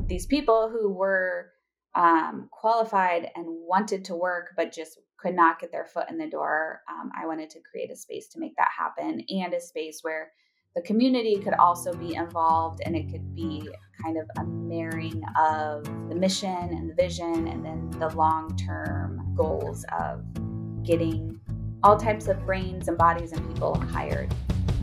these people who were qualified and wanted to work, but just could not get their foot in the door. I wanted to create a space to make that happen, and a space where the community could also be involved, and it could be kind of a marrying of the mission and the vision and then the long-term goals of getting all types of brains and bodies and people hired.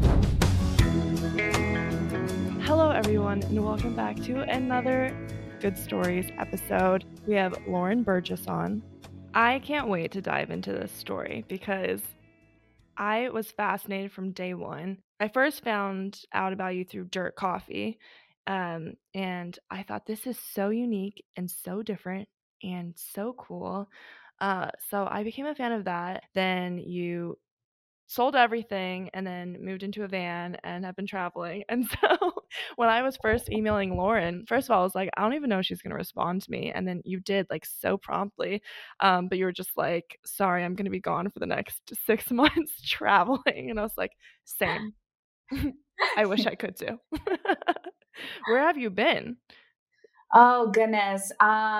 Hello, everyone, and welcome back to another Good Stories episode. We have Lauren Burgess on. I can't wait to dive into this story because I was fascinated from day one. I first found out about you through Dirt Coffee, and I thought this is so unique and so different and so cool. So I became a fan of that. Then you sold everything and then moved into a van and have been traveling. And so when I was first emailing Lauren, first of all, I was like, I don't even know if she's going to respond to me. And then you did, like, so promptly. But you were just like, sorry, I'm going to be gone for the next 6 months traveling. And I was like, same. I wish I could too. Where have you been? Oh goodness.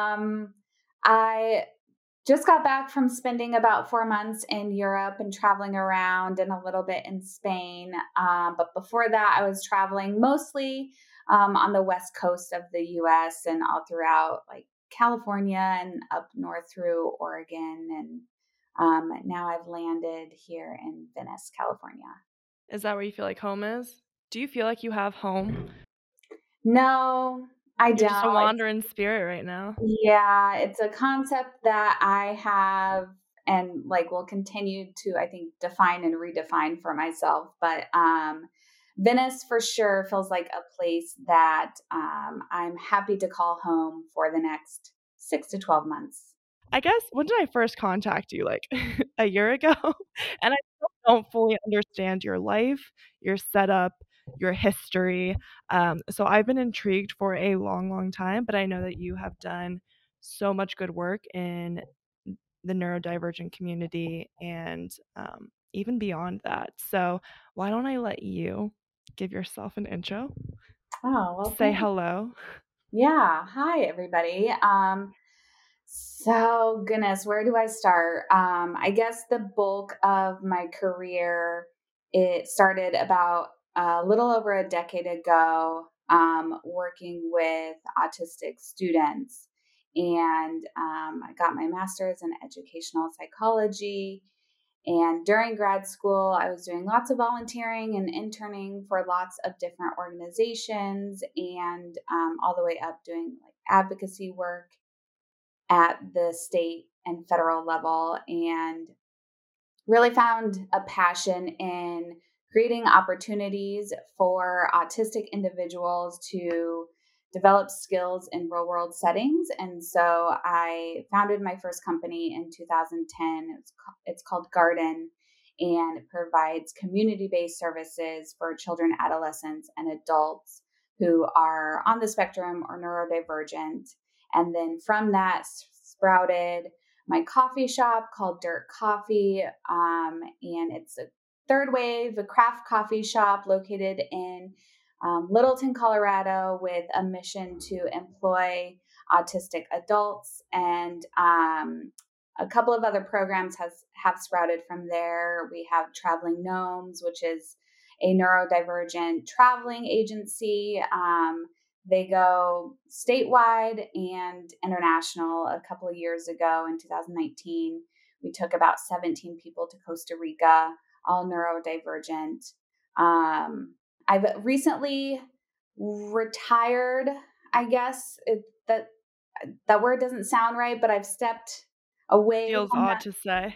I just got back from spending about 4 months in Europe and traveling around and a little bit in Spain. But before that, I was traveling mostly on the west coast of the US and all throughout like California and up north through Oregon. And now I've landed here in Venice, California. Is that where you feel like home is? Do you feel like you have home? No, I You're just a don't. wandering spirit right now. Yeah, it's a concept that I have and like will continue to, I think, define and redefine for myself. But Venice for sure feels like a place that I'm happy to call home for the next 6 to 12 months. I guess, when did I first contact you? Like, a year ago? And I still don't fully understand your life, your setup, your history. So I've been intrigued for a long, long time, but I know that you have done so much good work in the neurodivergent community and even beyond that. So why don't I let you give yourself an intro? Oh, well, Say thanks. hello. Yeah. Hi, everybody. So goodness, where do I start? I guess the bulk of my career, it started about a little over a decade ago, working with autistic students. And I got my master's in educational psychology. And during grad school, I was doing lots of volunteering and interning for lots of different organizations and all the way up doing like advocacy work at the state and federal level, and really found a passion in creating opportunities for autistic individuals to develop skills in real world settings. And so I founded my first company in 2010. It's called Garden, and it provides community based services for children, adolescents, and adults who are on the spectrum or neurodivergent. And then from that sprouted my coffee shop called Dirt Coffee. And it's a third wave, a craft coffee shop located in Littleton, Colorado, with a mission to employ autistic adults. And a couple of other programs have sprouted from there. We have Traveling Gnomes, which is a neurodivergent traveling agency. They go statewide and international. A couple of years ago in 2019, we took about 17 people to Costa Rica, all neurodivergent. I've recently retired, I guess. That word doesn't sound right, but I've stepped away Feels from odd that. to say.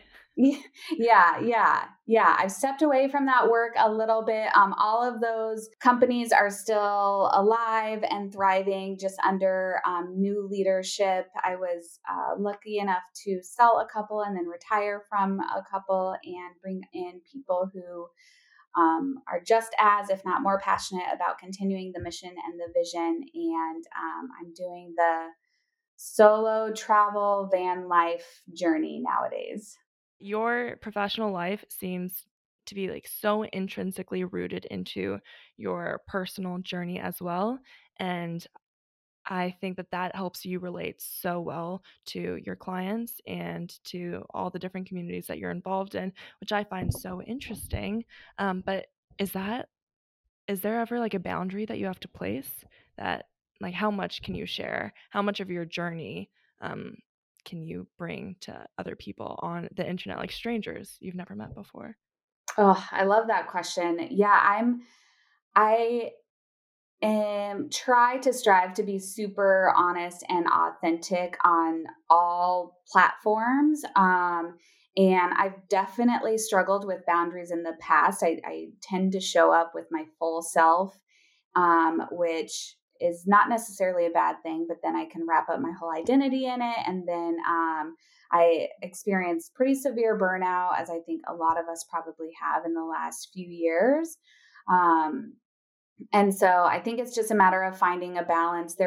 Yeah. I've stepped away from that work a little bit. All of those companies are still alive and thriving, just under new leadership. I was lucky enough to sell a couple and then retire from a couple and bring in people who are just as, if not more, passionate about continuing the mission and the vision. And I'm doing the solo travel van life journey nowadays. Your professional life seems to be, like, so intrinsically rooted into your personal journey as well, and I think that that helps you relate so well to your clients and to all the different communities that you're involved in, which I find so interesting. But is that is there ever like a boundary that you have to place that like how much can you share? How much of your journey um, can you bring to other people on the internet, like strangers you've never met before? Oh, I love that question. Yeah, I try to strive to be super honest and authentic on all platforms. And I've definitely struggled with boundaries in the past. I tend to show up with my full self, which is not necessarily a bad thing, but then I can wrap up my whole identity in it. And then I experienced pretty severe burnout, as I think a lot of us probably have in the last few years. Um, and so I think it's just a matter of finding a balance.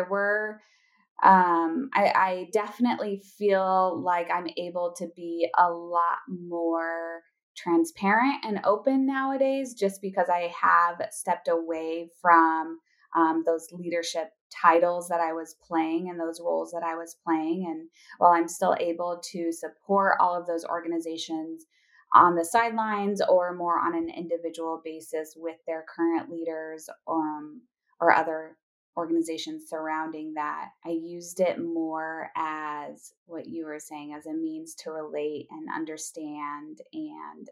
I definitely feel like I'm able to be a lot more transparent and open nowadays just because I have stepped away from those leadership titles that I was playing and those roles that I was playing. And while I'm still able to support all of those organizations on the sidelines or more on an individual basis with their current leaders, or other organizations surrounding that, I used it more as what you were saying, as a means to relate and understand and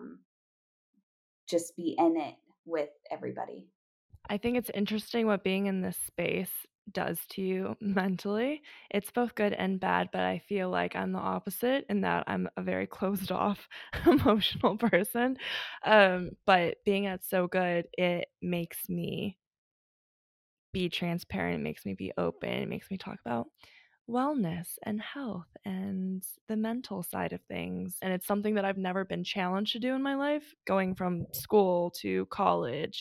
just be in it with everybody. I think it's interesting what being in this space does to you mentally. It's both good and bad, but I feel like I'm the opposite in that I'm a very closed off, emotional person. But being at So Good, it makes me be transparent, it makes me be open, it makes me talk about wellness and health and the mental side of things. And it's something that I've never been challenged to do in my life, going from school to college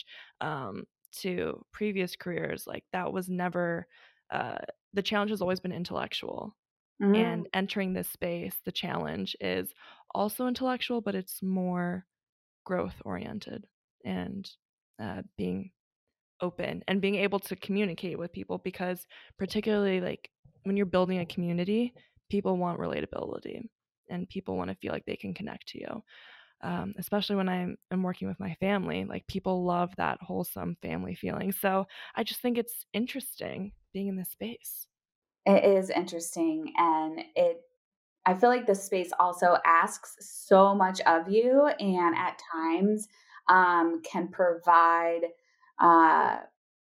to previous careers. Like that was never, uh, the challenge has always been intellectual. Mm. And entering this space, the challenge is also intellectual, but it's more growth oriented and being open and being able to communicate with people because particularly like when you're building a community, people want relatability and people want to feel like they can connect to you. Especially when I'm working with my family, like people love that wholesome family feeling. So I just think it's interesting being in this space. It is interesting, and it I feel like this space also asks so much of you, and at times can provide uh,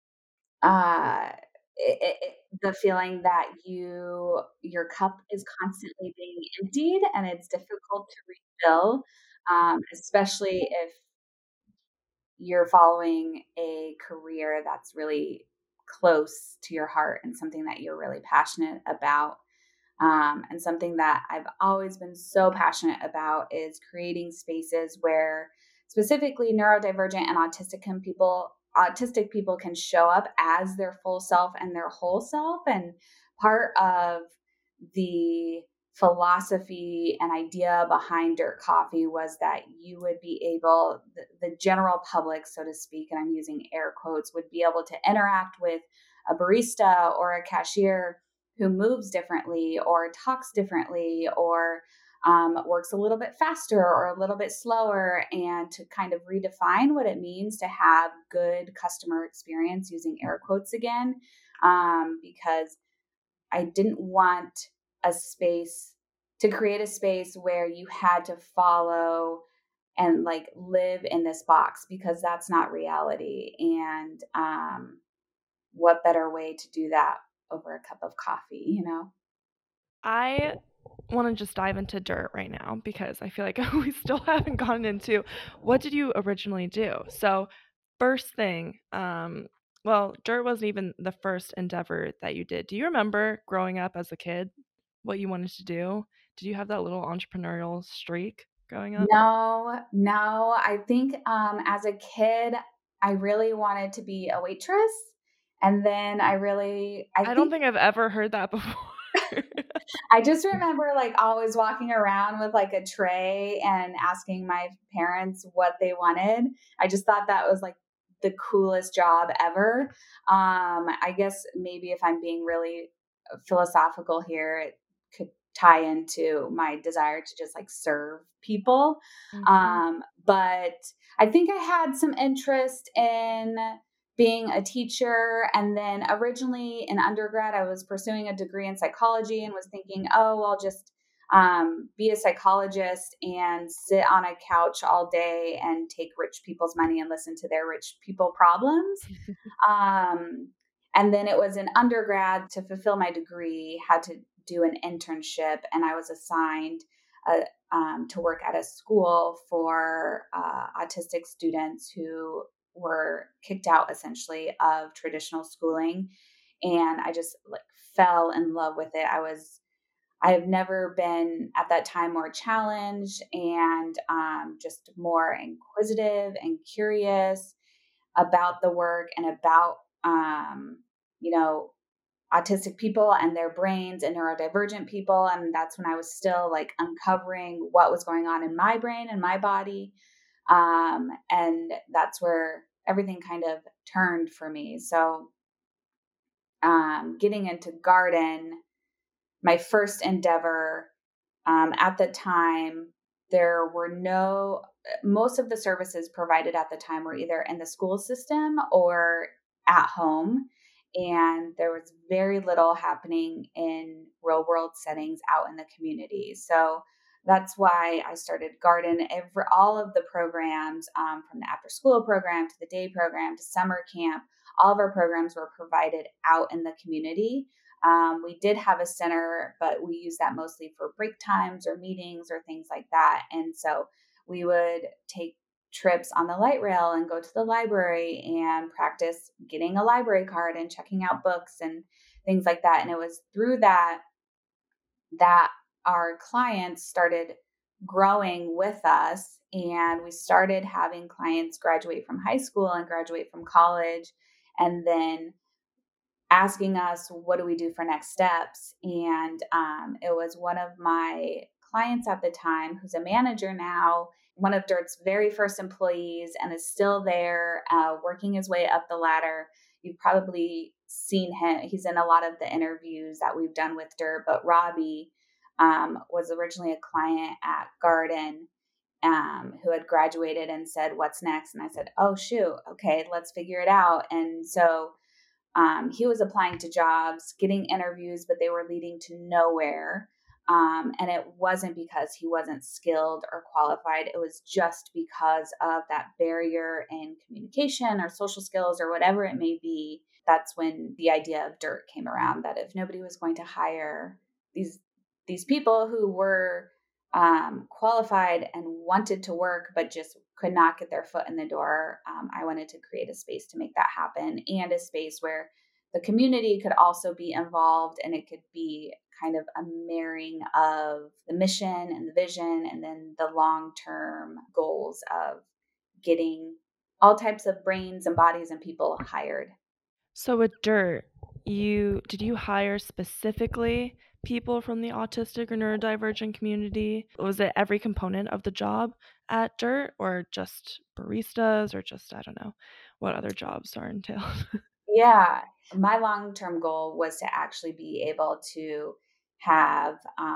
uh, the feeling that your cup is constantly being emptied and it's difficult to refill, especially if you're following a career that's really close to your heart and something that you're really passionate about. And something that I've always been so passionate about is creating spaces where specifically neurodivergent and autistic people can show up as their full self and their whole self. And part of the philosophy and idea behind Dirt Coffee was that you would be able, the general public, so to speak, and I'm using air quotes, would be able to interact with a barista or a cashier who moves differently or talks differently or works a little bit faster or a little bit slower, and to kind of redefine what it means to have good customer experience, using air quotes again, because I didn't want a space to create a space where you had to follow and like live in this box, because that's not reality. And what better way to do that over a cup of coffee, you know? I want to just dive into dirt right now because I feel like we still haven't gotten into what did you originally do. So first thing, well, dirt wasn't even the first endeavor that you did. Do you remember growing up as a kid what you wanted to do? Did you have that little entrepreneurial streak growing up? No, no. I think as a kid, I really wanted to be a waitress. And then I I don't think think I've ever heard that before. I just remember like always walking around with like a tray and asking my parents what they wanted. I just thought that was like the coolest job ever. I guess maybe if I'm being really philosophical here, it could tie into my desire to just like serve people. Mm-hmm. But I think I had some interest in being a teacher. And then originally in undergrad, I was pursuing a degree in psychology and was thinking, oh, I'll just be a psychologist and sit on a couch all day and take rich people's money and listen to their rich people problems. Um, and then it was an undergrad to fulfill my degree, had to do an internship, and I was assigned to work at a school for autistic students who were kicked out essentially of traditional schooling. And I just like fell in love with it. I have never been at that time more challenged and just more inquisitive and curious about the work and about, you know, autistic people and their brains and neurodivergent people. And that's when I was still like uncovering what was going on in my brain and my body. And that's where everything kind of turned for me. So, getting into garden, my first endeavor, at the time, there were most of the services provided at the time were either in the school system or at home. And there was very little happening in real world settings out in the community. So that's why I started Garden. All of the programs, from the after school program to the day program to summer camp, all of our programs were provided out in the community. We did have a center, but we used that mostly for break times or meetings or things like that. And so we would take trips on the light rail and go to the library and practice getting a library card and checking out books and things like that. And it was through that our clients started growing with us, and we started having clients graduate from high school and graduate from college, and then asking us, what do we do for next steps? And it was one of my clients at the time, who's a manager now, one of Dirt's very first employees, and is still there, working his way up the ladder. You've probably seen him. He's in a lot of the interviews that we've done with Dirt, but Robbie was originally a client at Garden, who had graduated and said, what's next? And I said, oh, shoot. Okay, let's figure it out. And so he was applying to jobs, getting interviews, but they were leading to nowhere. And it wasn't because he wasn't skilled or qualified. It was just because of that barrier in communication or social skills or whatever it may be. That's when the idea of Dirt came around, that if nobody was going to hire these people who were qualified and wanted to work, but just could not get their foot in the door, I wanted to create a space to make that happen, and a space where the community could also be involved, and it could be kind of a marrying of the mission and the vision, and then the long-term goals of getting all types of brains and bodies and people hired. So with Dirt, did you hire specifically people from the autistic or neurodivergent community? Was it every component of the job at Dirt, or just baristas, or just, I don't know, what other jobs are entailed? Yeah, my long-term goal was to actually be able to have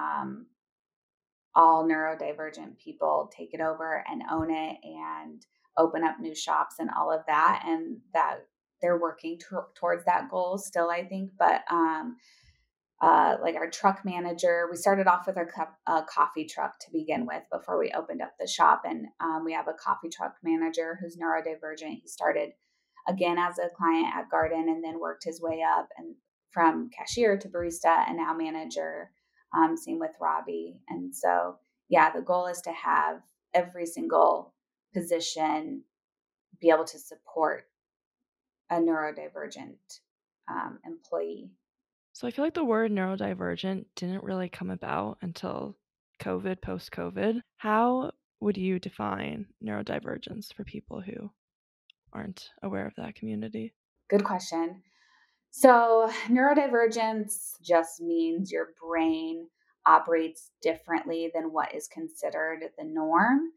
all neurodivergent people take it over and own it and open up new shops and all of that. And that they're working towards that goal still, I think. But like our truck manager, we started off with a coffee truck to begin with before we opened up the shop. And we have a coffee truck manager who's neurodivergent. He started again as a client at Garden and then worked his way up and from cashier to barista and now manager. Same with Robbie. And so, yeah, the goal is to have every single position be able to support a neurodivergent employee. So I feel like the word neurodivergent didn't really come about until post COVID. How would you define neurodivergence for people who aren't aware of that community? Good question. So, neurodivergence just means your brain operates differently than what is considered the norm.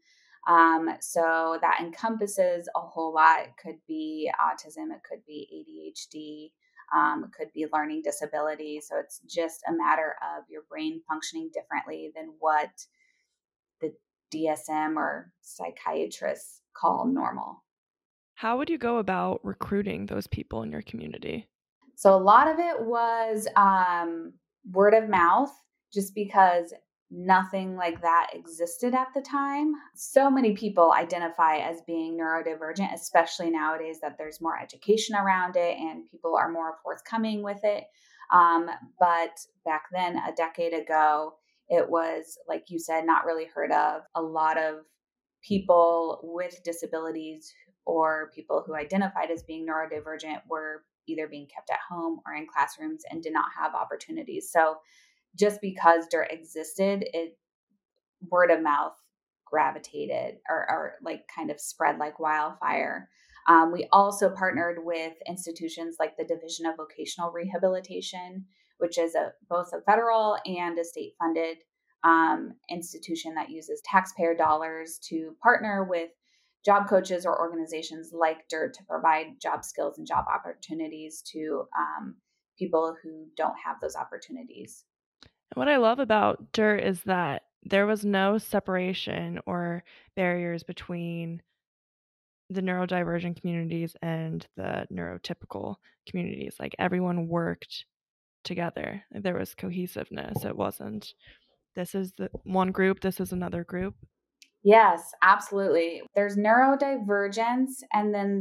So that encompasses a whole lot. It could be autism, it could be ADHD, it could be learning disability. So it's just a matter of your brain functioning differently than what the DSM or psychiatrists call normal. How would you go about recruiting those people in your community? So a lot of it was word of mouth, just because nothing like that existed at the time. So many people identify as being neurodivergent, especially nowadays that there's more education around it and people are more forthcoming with it. But back then, a decade ago, it was, like you said, not really heard of. A lot of people with disabilities or people who identified as being neurodivergent were either being kept at home or in classrooms and did not have opportunities. So just because DIRT existed, it word of mouth gravitated or like kind of spread like wildfire. We also partnered with institutions like the Division of Vocational Rehabilitation, which is both a federal and a state funded institution that uses taxpayer dollars to partner with job coaches or organizations like DIRT to provide job skills and job opportunities to people who don't have those opportunities. And what I love about DIRT is that there was no separation or barriers between the neurodivergent communities and the neurotypical communities. Like everyone worked together. There was cohesiveness. It wasn't, this is the one group, this is another group. Yes, absolutely. There's neurodivergence, and then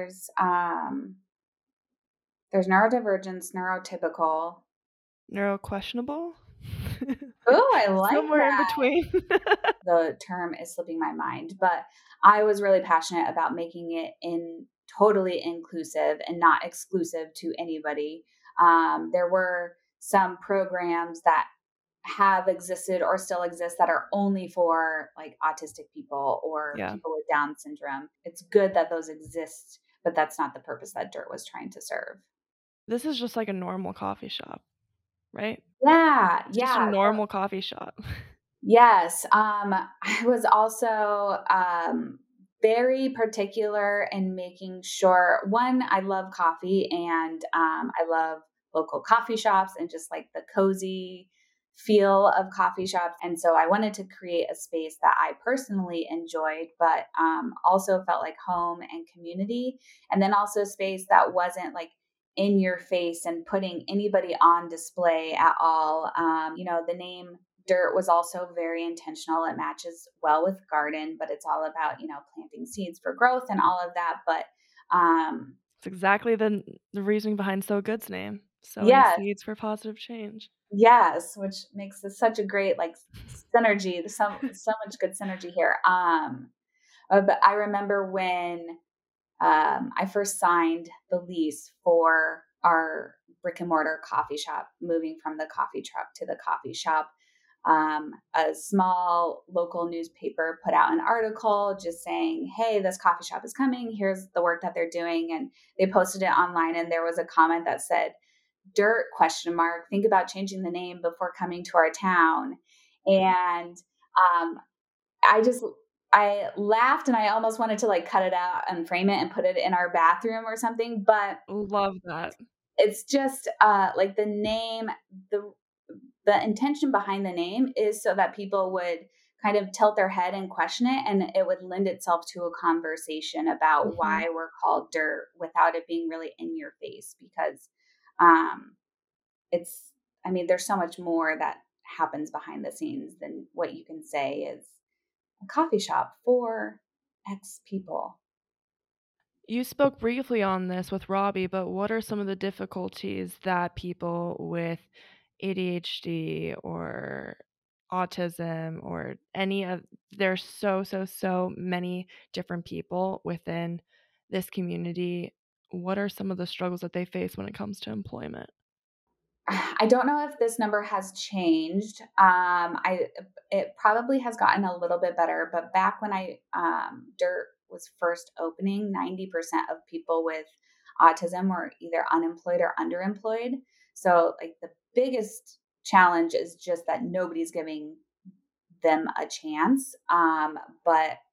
there's neurodivergence, neurotypical. Neuroquestionable? Oh, I like Somewhere in that. between. The term is slipping my mind, but I was really passionate about making it totally inclusive and not exclusive to anybody. There were some programs that have existed or still exist that are only for like autistic people or Yeah. people with Down syndrome. It's good that those exist, but that's not the purpose that DIRT was trying to serve. This is just like a normal coffee shop, right? Yeah, It's just a yeah. normal coffee shop. Yes. I was also very particular in making sure, one, I love coffee and I love local coffee shops and just like the cozy feel of coffee shops. And so I wanted to create a space that I personally enjoyed, but also felt like home and community. And then also a space that wasn't like in your face and putting anybody on display at all. The name DIRT was also very intentional. It matches well with garden, but it's all about, planting seeds for growth and all of that. But It's exactly the reasoning behind So Good's name. Sowing yes, seeds for positive change. yes, which makes this such a great like synergy. So much good synergy here. But I remember when I first signed the lease for our brick and mortar coffee shop, moving from the coffee truck to the coffee shop. A small local newspaper put out an article just saying, hey, this coffee shop is coming. Here's the work that they're doing. And they posted it online. And there was a comment that said, DIRT question mark, think about changing the name before coming to our town. And um, I laughed and I almost wanted to like cut it out and frame it and put it in our bathroom or something. But Love that. it's just like the name, the the intention behind the name is so that people would kind of tilt their head and question it, and it would lend itself to a conversation about Mm-hmm. why we're called DIRT without it being really in your face, because um it's there's so much more that happens behind the scenes than what you can say is a coffee shop for X people. You spoke briefly on this with Robbie, but what are some of the difficulties that people with ADHD or autism or any of there's so many different people within this community. What are some of the struggles that they face when it comes to employment? I don't know if this number has changed. It probably has gotten a little bit better, but back when DIRT was first opening, 90% of people with autism were either unemployed or underemployed. So like the biggest challenge is just that nobody's giving them a chance. But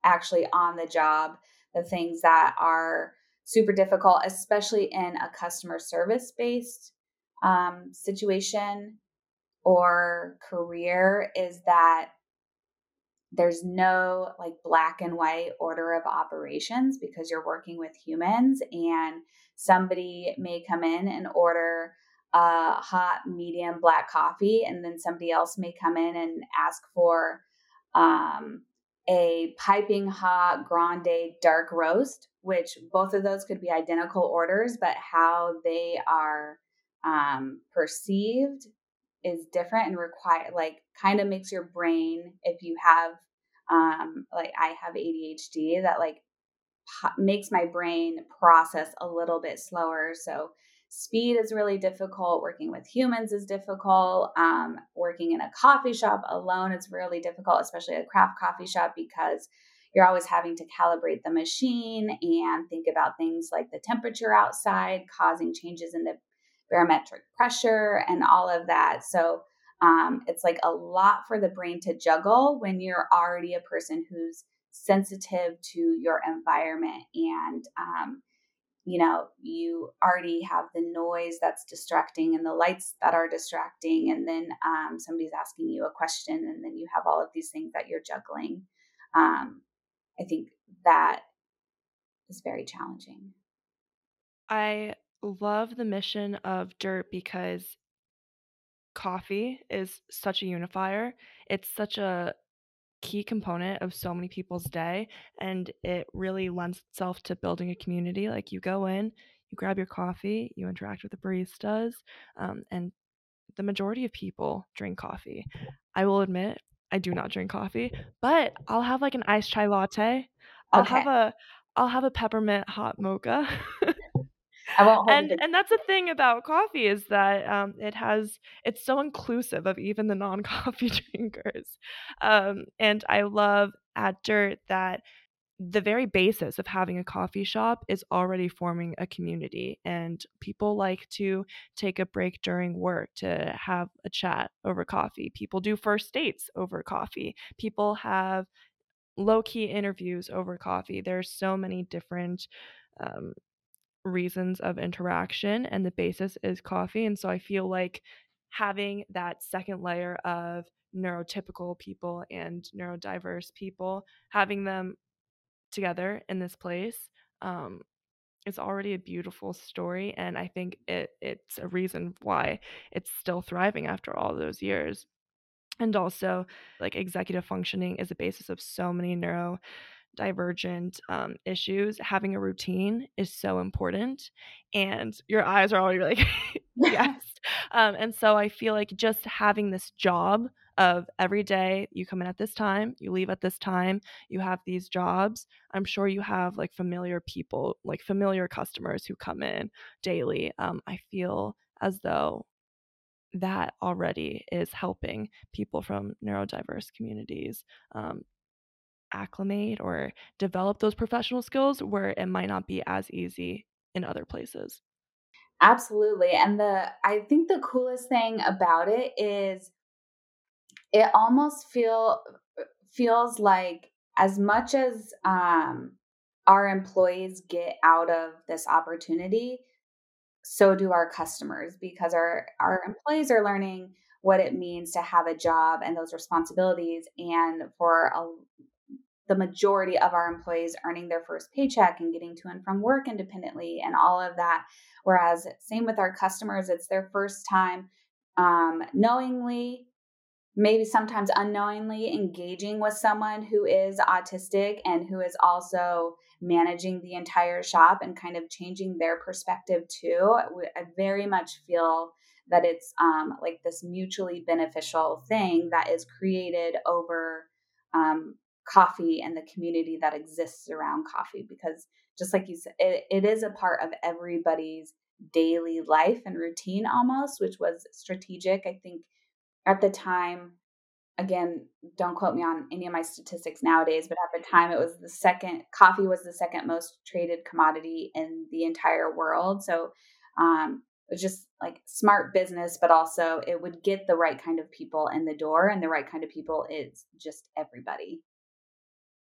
actually on the job, the things that are super difficult, especially in a customer service based situation or career, is that there's no like black and white order of operations because you're working with humans, and somebody may come in and order a hot medium black coffee, and then somebody else may come in and ask for um, a piping hot grande dark roast, which both of those could be identical orders, but how they are perceived is different and require like kind of makes your brain, if you have like I have ADHD, that like makes my brain process a little bit slower. So speed is really difficult. Working with humans is difficult. Working in a coffee shop alone is really difficult, especially a craft coffee shop, because you're always having to calibrate the machine and think about things like the temperature outside causing changes in the barometric pressure and all of that. So it's like a lot for the brain to juggle when you're already a person who's sensitive to your environment, and you already have the noise that's distracting and the lights that are distracting, and then somebody's asking you a question, and then you have all of these things that you're juggling. I think that is very challenging. I love the mission of Dirt because coffee is such a unifier. It's such a key component of so many people's day, and it really lends itself to building a community. Like, you go in, you grab your coffee, you interact with the baristas, and the majority of people drink coffee. I will admit I do not drink coffee, but I'll have like an iced chai latte. I'll Okay, have a I'll have a peppermint hot mocha. I won't hold And it that's the thing about coffee, is that it's so inclusive of even the non-coffee drinkers. And I love at Dirt that the very basis of having a coffee shop is already forming a community, and people like to take a break during work to have a chat over coffee. People do first dates over coffee. People have low-key interviews over coffee. There's so many different um, reasons of interaction, and the basis is coffee. And so I feel like having that second layer of neurotypical people and neurodiverse people, having them together in this place, um, is already a beautiful story. And I think it's a reason why it's still thriving after all those years. And also, like, executive functioning is a basis of so many neurodivergent issues. Having a routine is so important, and your eyes are already like, yes. again. And so I feel like just having this job of every day you come in at this time, you leave at this time, you have these jobs. I'm sure you have like familiar people, like familiar customers who come in daily. I feel as though that already is helping people from neurodiverse communities um, acclimate or develop those professional skills where it might not be as easy in other places. Absolutely. And I think the coolest thing about it is it almost feels like, as much as our employees get out of this opportunity, so do our customers, because our employees are learning what it means to have a job and those responsibilities, and for the majority of our employees earning their first paycheck and getting to and from work independently and all of that. Whereas, same with our customers, it's their first time knowingly, maybe sometimes unknowingly, engaging with someone who is autistic and who is also managing the entire shop and kind of changing their perspective too. I very much feel that it's like this mutually beneficial thing that is created over um, coffee and the community that exists around coffee. Because just like you said, it is a part of everybody's daily life and routine almost, which was strategic, I think, at the time. Again, don't quote me on any of my statistics nowadays, but at the time coffee was the second most traded commodity in the entire world. So it was just like smart business, but also it would get the right kind of people in the door, and the right kind of people is just everybody.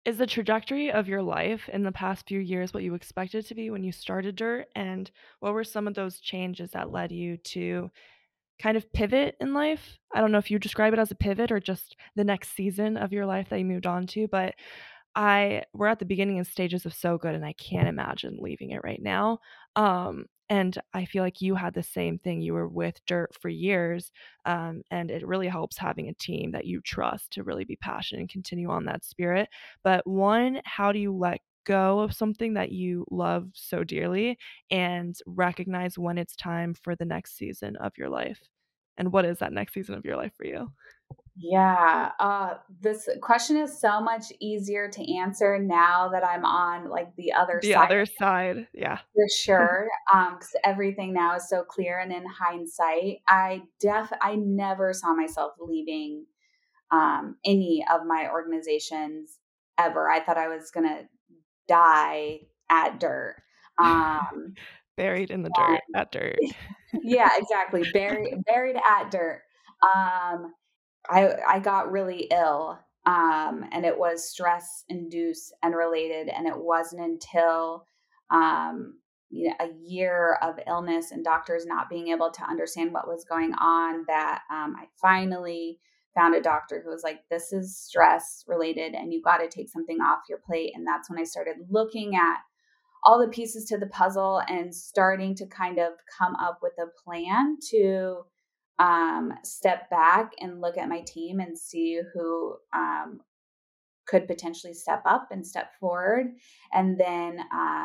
Is the trajectory of your life in the past few years what you expected to be when you started Dirt? And what were some of those changes that led you to kind of pivot in life? I don't know if you describe it as a pivot or just the next season of your life that you moved on to, but we're at the beginning and stages of So Good, and I can't imagine leaving it right now. And I feel like you had the same thing. You were with Dirt for years, and it really helps having a team that you trust to really be passionate and continue on that spirit. But one, how do you let go of something that you love so dearly and recognize when it's time for the next season of your life? And what is that next season of your life for you? Yeah, this question is so much easier to answer now that I'm on like the other The side other side, yeah. for sure. Because everything now is so clear, and in hindsight, I never saw myself leaving any of my organizations ever. I thought I was gonna die at Dirt. Um, Buried in the dirt at Dirt. yeah, exactly. Buried at Dirt. Um, I got really ill, and it was stress induced and related, and it wasn't until a year of illness and doctors not being able to understand what was going on that I finally found a doctor who was like, "This is stress related, and you got to take something off your plate." And that's when I started looking at all the pieces to the puzzle and starting to kind of come up with a plan to step back and look at my team and see who could potentially step up and step forward. And then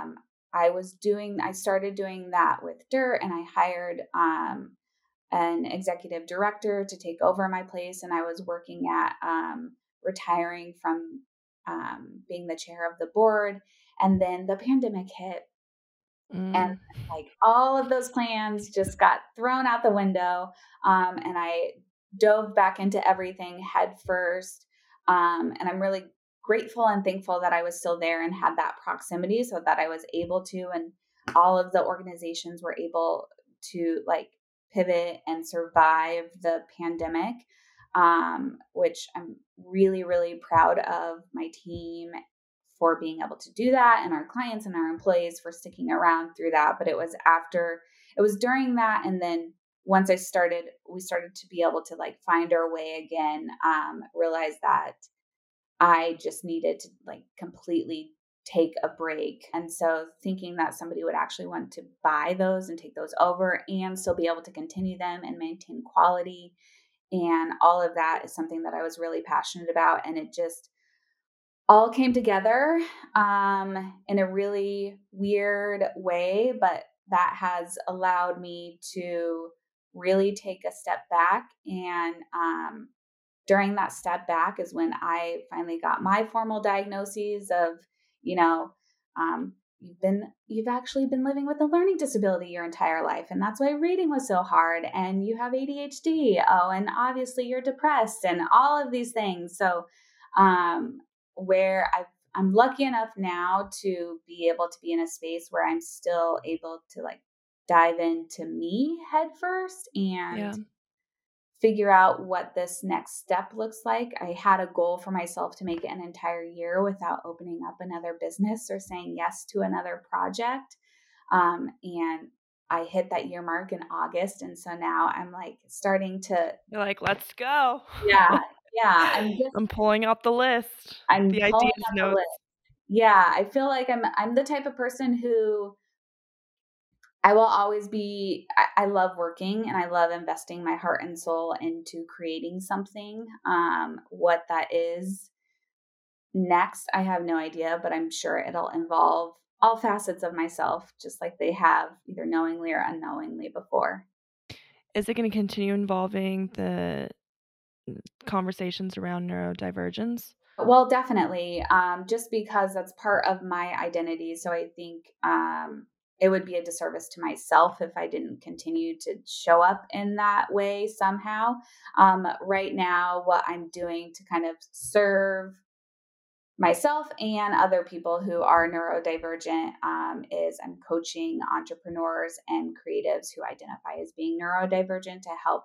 I started doing that with Dirt, and I hired an executive director to take over my place. And I was working at retiring from being the chair of the board. And then the pandemic hit, and Mm. like all of those plans just got thrown out the window. And I dove back into everything head first. And I'm really grateful and thankful that I was still there and had that proximity so that I was able to, and all of the organizations were able to like pivot and survive the pandemic, which I'm really, really proud of my team for being able to do that, and our clients and our employees for sticking around through that. But it was during that. And then once we started to be able to like find our way again, realize that I just needed to like completely take a break. And so thinking that somebody would actually want to buy those and take those over and still be able to continue them and maintain quality and all of that is something that I was really passionate about. And it just all came together in a really weird way, but that has allowed me to really take a step back. And during that step back is when I finally got my formal diagnoses of, you know, you've actually been living with a learning disability your entire life, and that's why reading was so hard. And you have ADHD. Oh, and obviously you're depressed, and all of these things. So, where I'm lucky enough now to be able to be in a space where I'm still able to like dive into me head first and Yeah. figure out what this next step looks like. I had a goal for myself to make it an entire year without opening up another business or saying yes to another project. And I hit that year mark in August. And so now I'm like starting to, You're like, let's go. yeah, yeah, I'm pulling out the list, I'm the pulling ideas up the notes. list. Yeah, I feel like I'm the type of person who I will always be. I love working and I love investing my heart and soul into creating something. What that is next, I have no idea, but I'm sure it'll involve all facets of myself, just like they have either knowingly or unknowingly before. Is it going to continue involving the conversations around neurodivergence? Well, definitely, just because that's part of my identity. So I think it would be a disservice to myself if I didn't continue to show up in that way somehow. Right now, what I'm doing to kind of serve myself and other people who are neurodivergent is I'm coaching entrepreneurs and creatives who identify as being neurodivergent to help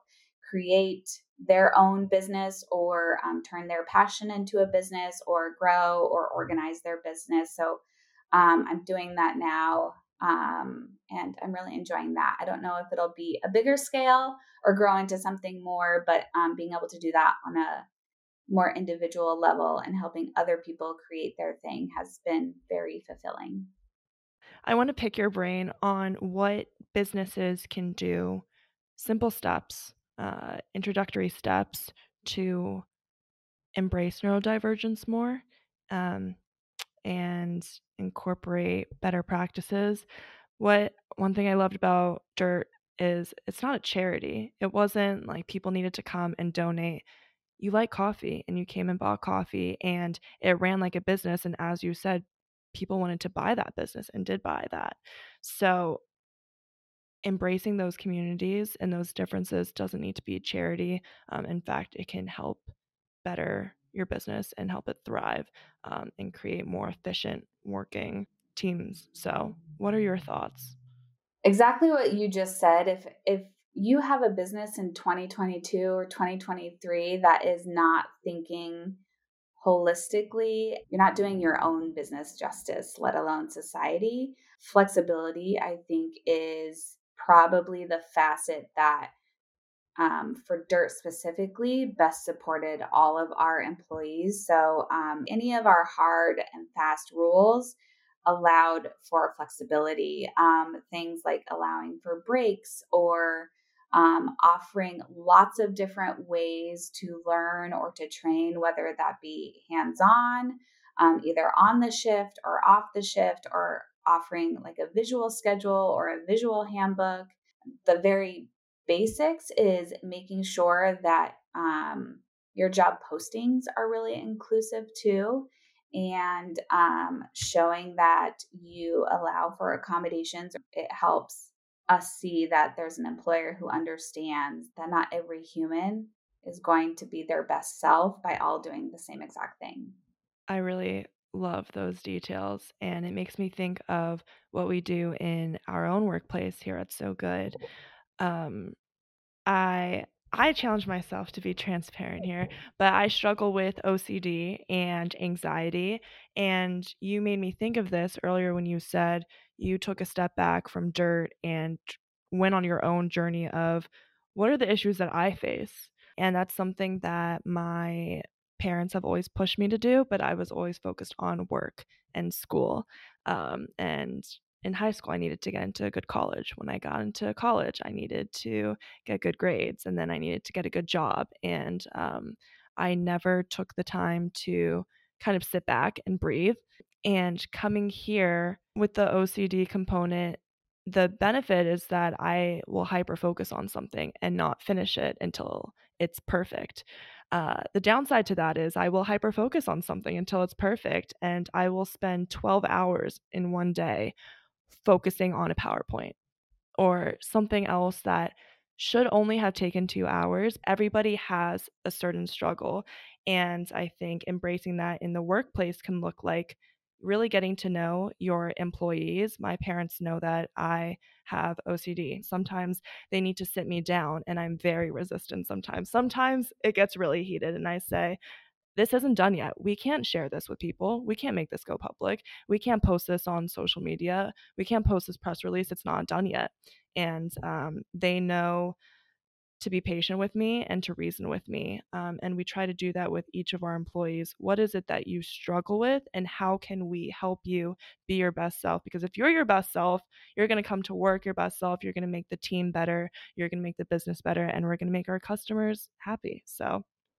create their own business or turn their passion into a business or grow or organize their business. So I'm doing that now. And I'm really enjoying that. I don't know if it'll be a bigger scale or grow into something more, but being able to do that on a more individual level and helping other people create their thing has been very fulfilling. I want to pick your brain on what businesses can do, simple steps, introductory steps to embrace neurodivergence more, um, and incorporate better practices. One thing I loved about Dirt is it's not a charity. It wasn't like people needed to come and donate. You like coffee and you came and bought coffee and it ran like a business. And as you said, people wanted to buy that business and did buy that. So embracing those communities and those differences doesn't need to be charity. In fact, it can help better your business and help it thrive, and create more efficient working teams. So, what are your thoughts? Exactly what you just said. If you have a business in 2022 or 2023 that is not thinking holistically, you're not doing your own business justice, let alone society. Flexibility, I think, is probably the facet that for Dirt specifically, best supported all of our employees. So, any of our hard and fast rules allowed for flexibility. Things like allowing for breaks or offering lots of different ways to learn or to train, whether that be hands on, either on the shift or off the shift, or offering like a visual schedule or a visual handbook. The very basics is making sure that your job postings are really inclusive too, and showing that you allow for accommodations. It helps us see that there's an employer who understands that not every human is going to be their best self by all doing the same exact thing. I really love those details, and it makes me think of what we do in our own workplace here at So Good. Um, I I challenge myself to be transparent here, but I struggle with OCD and anxiety, and you made me think of this earlier when you said you took a step back from Dirt and went on your own journey of what are the issues that I face? And that's something that my parents have always pushed me to do, but I was always focused on work and school. And in high school, I needed to get into a good college. When I got into college, I needed to get good grades, and then I needed to get a good job. And I never took the time to kind of sit back and breathe. And coming here with the OCD component, the benefit is that I will hyper focus on something and not finish it until it's perfect. The downside to that is I will hyper focus on something until it's perfect, and I will spend 12 hours in one day focusing on a PowerPoint or something else that should only have taken 2 hours. Everybody has a certain struggle, and I think embracing that in the workplace can look like really getting to know your employees. My parents know that I have OCD. Sometimes they need to sit me down, and I'm very resistant sometimes. Sometimes it gets really heated, and I say, this isn't done yet. We can't share this with people. We can't make this go public. We can't post this on social media. We can't post this press release. It's not done yet. And they know to be patient with me and to reason with me. And we try to do that with each of our employees. What is it that you struggle with, and how can we help you be your best self? Because if you're your best self, you're going to come to work your best self. You're going to make the team better. You're going to make the business better, and we're going to make our customers happy. So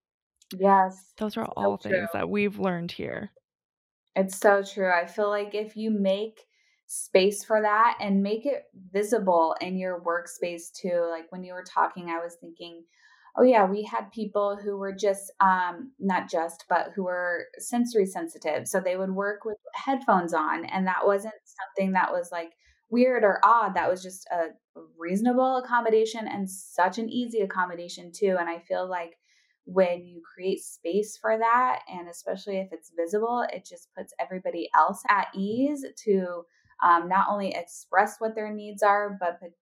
Yes, those are so all things true. that we've learned here. It's so true. I feel like if you make space for that and make it visible in your workspace too, like when you were talking, I was thinking, oh yeah, we had people who were just not just, but who were sensory sensitive. So they would work with headphones on, and that wasn't something that was like weird or odd. That was just a reasonable accommodation and such an easy accommodation too. And I feel like when you create space for that, and especially if it's visible, it just puts everybody else at ease to not only express what their needs are, but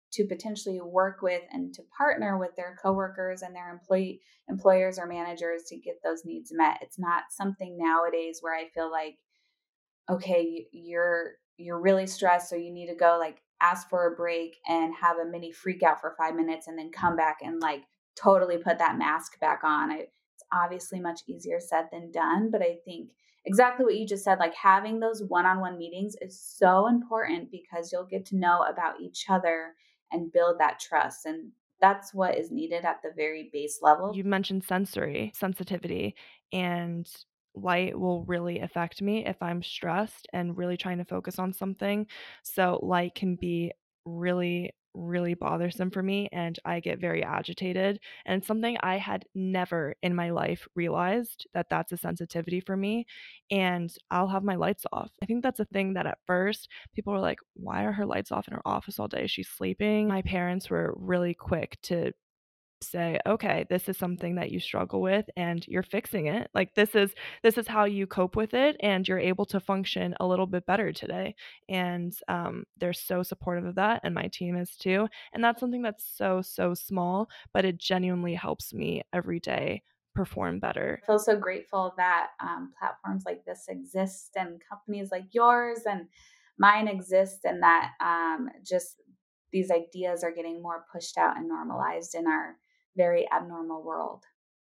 to potentially work with and to partner with their coworkers and their employers or managers to get those needs met. It's not something nowadays where I feel like, okay, you're really stressed, so you need to go like ask for a break and have a mini freak out for 5 minutes and then come back and like totally put that mask back on. It's obviously much easier said than done, but I think exactly what you just said, like having those one-on-one meetings is so important because you'll get to know about each other and build that trust. And that's what is needed at the very base level. You mentioned sensory sensitivity, and light will really affect me if I'm stressed and really trying to focus on something. So light can be really, really bothersome for me, and I get very agitated. And it's something I had never in my life realized that that's a sensitivity for me, and I'll have my lights off. I think that's a thing that at first people were like, why are her lights off in her office all day? She's sleeping. My parents were really quick to say, okay, this is something that you struggle with and you're fixing it. Like this is how you cope with it, and you're able to function a little bit better today. And they're so supportive of that, and my team is too. And that's something that's so small, but it genuinely helps me every day perform better. I feel so grateful that platforms like this exist and companies like yours and mine exist, and that just these ideas are getting more pushed out and normalized in our very abnormal world.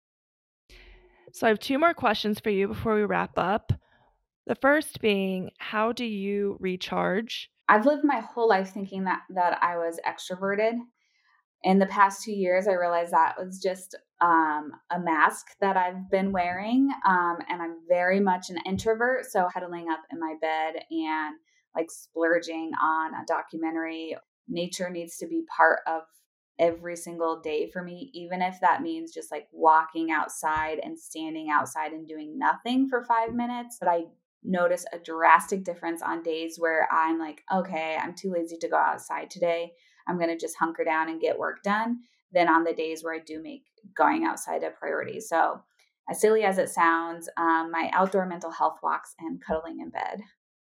So I have 2 more questions for you before we wrap up. The first being, how do you recharge? I've lived my whole life thinking that I was extroverted. In the past 2 years, I realized that was just a mask that I've been wearing. And I'm very much an introvert. So huddling up in my bed and like splurging on a documentary, nature needs to be part of every single day for me, even if that means just like walking outside and standing outside and doing nothing for 5 minutes. But I notice a drastic difference on days where I'm like, okay, I'm too lazy to go outside today. I'm going to just hunker down and get work done, than on the days where I do make going outside a priority. So as silly as it sounds, my outdoor mental health walks and cuddling in bed.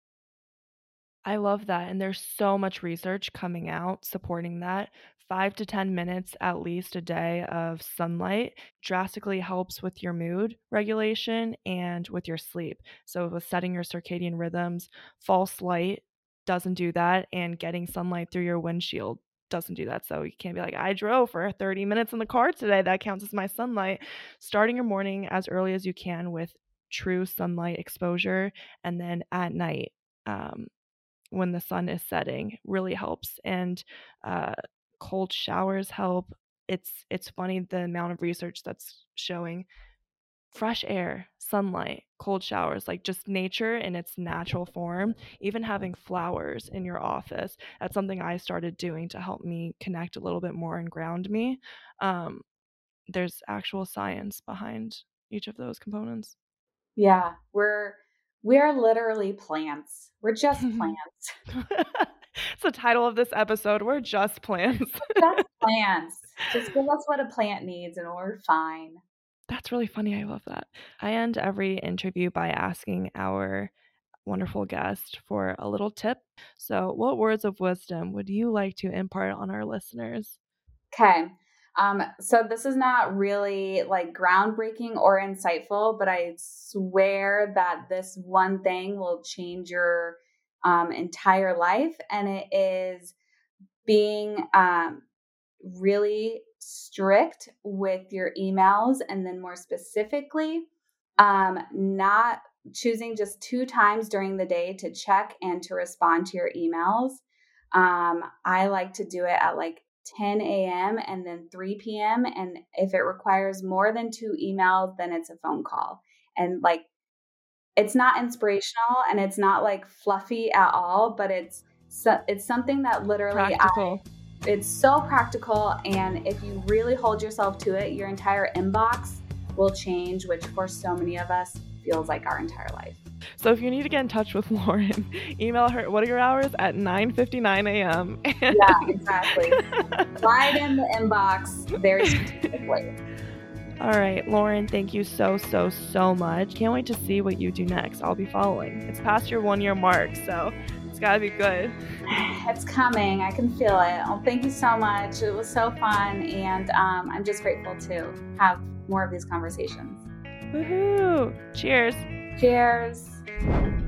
I love that. And there's so much research coming out supporting that. 5 to 10 minutes at least a day of sunlight drastically helps with your mood regulation and with your sleep. So, with setting your circadian rhythms, false light doesn't do that, and getting sunlight through your windshield doesn't do that. So, you can't be like, I drove for 30 minutes in the car today. That counts as my sunlight. Starting your morning as early as you can with true sunlight exposure, and then at night, when the sun is setting, really helps. And cold showers help. It's funny the amount of research that's showing fresh air, sunlight, cold showers, like just nature in its natural form, even having flowers in your office. That's something I started doing to help me connect a little bit more and ground me. There's actual science behind each of those components. Yeah, we are literally plants. We're just plants. It's the title of this episode. We're just plants. Just plants. Just give us what a plant needs and we're fine. That's really funny. I love that. I end every interview by asking our wonderful guest for a little tip. So, what words of wisdom would you like to impart on our listeners? Okay. So this is not really like groundbreaking or insightful, but I swear that this one thing will change your entire life. And it is being really strict with your emails. And then more specifically, not choosing just 2 times during the day to check and to respond to your emails. I like to do it at like 10 a.m. and then 3 p.m. And if it requires more than 2 emails, then it's a phone call. And like, it's not inspirational and it's not like fluffy at all, but it's something that literally practical. It's so practical. And if you really hold yourself to it, your entire inbox will change, which for so many of us feels like our entire life. So if you need to get in touch with Lauren, email her, what are your hours? At 9:59 a.m. Yeah, exactly. Right in the inbox, very specifically. All right, Lauren, thank you so much. Can't wait to see what you do next. I'll be following. It's past your 1-year mark, so it's It's got to be good. It's coming. I can feel it. Oh, thank you so much. It was so fun. And I'm just grateful to have more of these conversations. Woohoo! Cheers. Cheers.